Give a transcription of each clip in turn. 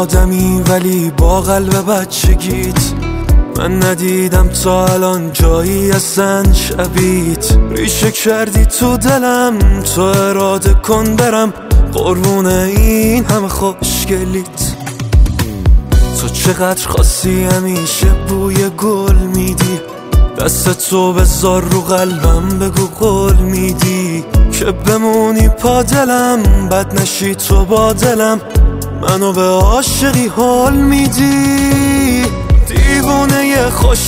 آدمی ولی با قلب بچگیت، من ندیدم تا الان جایی اصلا شبیت. ریشه کردی تو دلم، تو اراده کن برم قربون این همه خوشگلیت. تو چقدر خاصی همیشه بوی گل میدی، دست تو بذار رو قلبم بگو قول میدی که بمونی پا دلم، بد نشی تو با دلم، منو به عاشقی حال میدی. دیوونه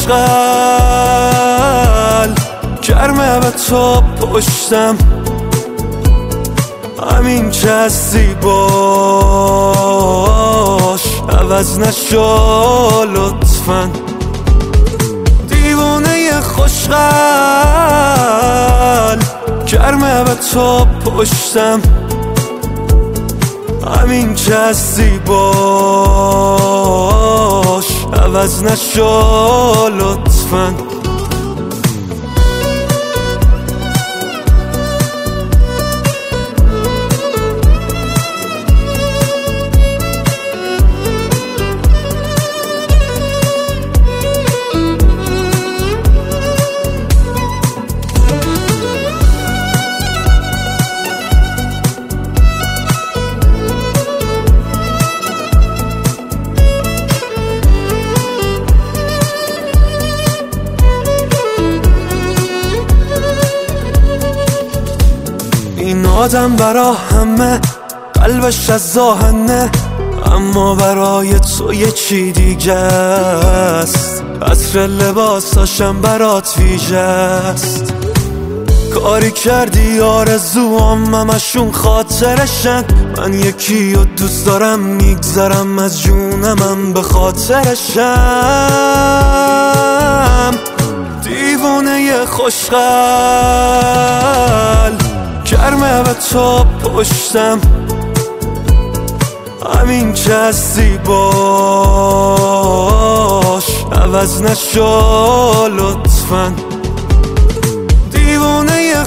خوشقل گرمه به تو پشتم، همین که هستی باش عوض نشو لطفاً. دیوونه خوشقل گرمه به تو پشتم، همین که هستی باش عوض نشو لطفاً. این آدم برا همه قلبش از آهنه، اما برای تو یه چی دیگه است. عطر لباساشم برات ویژه است. کاری کردی آرزوام همشون خاطرشن، من یکی رو دوست دارم میگذرم از جونمم به خاطرشم. دیوونه خوشقل گرمه به تو پشتم، همین که هستی باش عوض نشو لطفاً. دیوونه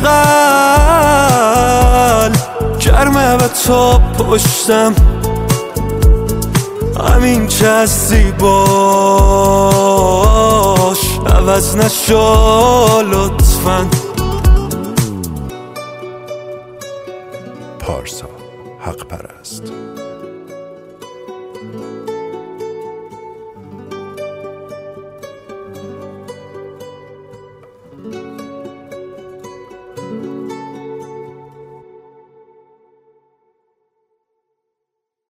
خوشقل گرمه به تو پشتم، همین که هستی باش عوض نشو لطفاً.